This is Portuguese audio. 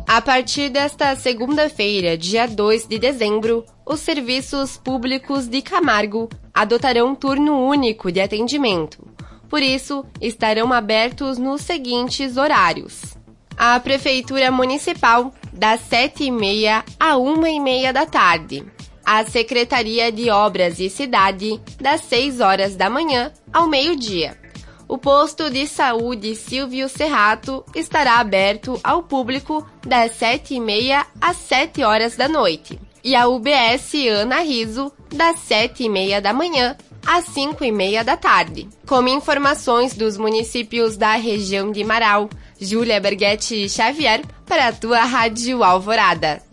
A partir desta segunda-feira, dia 2 de dezembro, os serviços públicos de Camargo adotarão turno único de atendimento. Por isso, estarão abertos nos seguintes horários. A Prefeitura Municipal, das 7h30 à 1h30 da tarde. A Secretaria de Obras e Cidade, das 6 horas da manhã ao meio-dia. O posto de saúde Silvio Serrato estará aberto ao público das 7h30 às 7 horas da noite. E a UBS Ana Riso, das 7h30 da manhã às 5h30 da tarde. Com informações dos municípios da região de Marau, Júlia Berghetti Xavier para a tua Rádio Alvorada.